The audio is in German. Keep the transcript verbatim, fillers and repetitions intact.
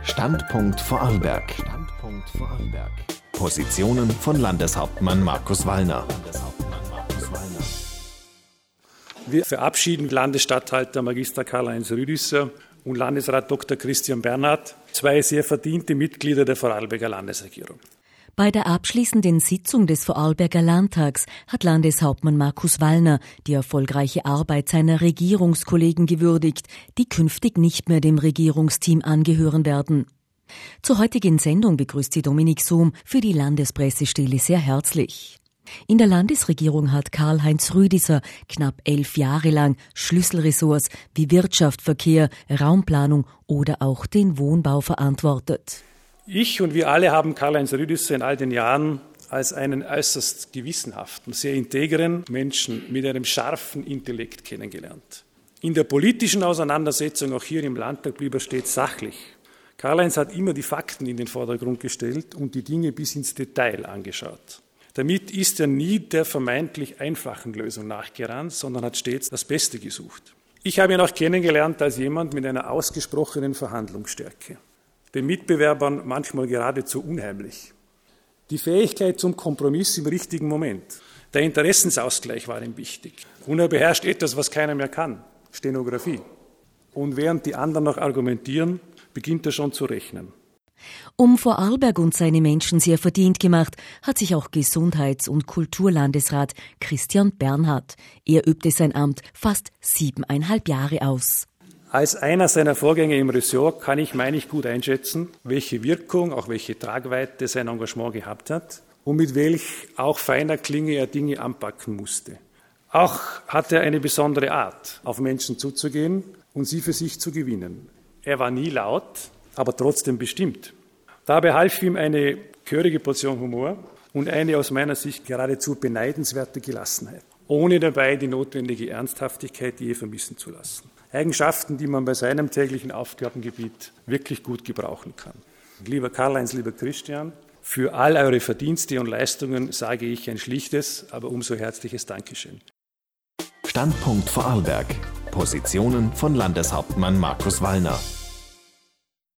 Standpunkt Vorarlberg. Standpunkt Vorarlberg. Positionen von Landeshauptmann Markus Wallner. Wir verabschieden Landesstatthalter Magister Karl-Heinz Rüdisser und Landesrat Doktor Christian Bernhard, zwei sehr verdiente Mitglieder der Vorarlberger Landesregierung. Bei der abschließenden Sitzung des Vorarlberger Landtags hat Landeshauptmann Markus Wallner die erfolgreiche Arbeit seiner Regierungskollegen gewürdigt, die künftig nicht mehr dem Regierungsteam angehören werden. Zur heutigen Sendung begrüßt sie Dominik Sohm für die Landespressestelle sehr herzlich. In der Landesregierung hat Karl-Heinz Rüdisser knapp elf Jahre lang Schlüsselressorts wie Wirtschaft, Verkehr, Raumplanung oder auch den Wohnbau verantwortet. Ich und wir alle haben Karl-Heinz Rüdisser in all den Jahren als einen äußerst gewissenhaften, sehr integren Menschen mit einem scharfen Intellekt kennengelernt. In der politischen Auseinandersetzung, auch hier im Landtag, blieb er stets sachlich. Karl-Heinz hat immer die Fakten in den Vordergrund gestellt und die Dinge bis ins Detail angeschaut. Damit ist er nie der vermeintlich einfachen Lösung nachgerannt, sondern hat stets das Beste gesucht. Ich habe ihn auch kennengelernt als jemand mit einer ausgesprochenen Verhandlungsstärke. Den Mitbewerbern manchmal geradezu unheimlich. Die Fähigkeit zum Kompromiss im richtigen Moment. Der Interessensausgleich war ihm wichtig. Und er beherrscht etwas, was keiner mehr kann, Stenografie. Und während die anderen noch argumentieren, beginnt er schon zu rechnen. Um Vorarlberg und seine Menschen sehr verdient gemacht, hat sich auch Gesundheits- und Kulturlandesrat Christian Bernhard. Er übte sein Amt fast siebeneinhalb Jahre aus. Als einer seiner Vorgänger im Ressort kann ich, meine ich, gut einschätzen, welche Wirkung, auch welche Tragweite sein Engagement gehabt hat und mit welch auch feiner Klinge er Dinge anpacken musste. Auch hat er eine besondere Art, auf Menschen zuzugehen und sie für sich zu gewinnen. Er war nie laut, aber trotzdem bestimmt. Dabei half ihm eine gehörige Portion Humor und eine aus meiner Sicht geradezu beneidenswerte Gelassenheit, ohne dabei die notwendige Ernsthaftigkeit je vermissen zu lassen. Eigenschaften, die man bei seinem täglichen Aufgabengebiet wirklich gut gebrauchen kann. Lieber Karl-Heinz, lieber Christian, für all eure Verdienste und Leistungen sage ich ein schlichtes, aber umso herzliches Dankeschön. Standpunkt Vorarlberg. Positionen von Landeshauptmann Markus Wallner.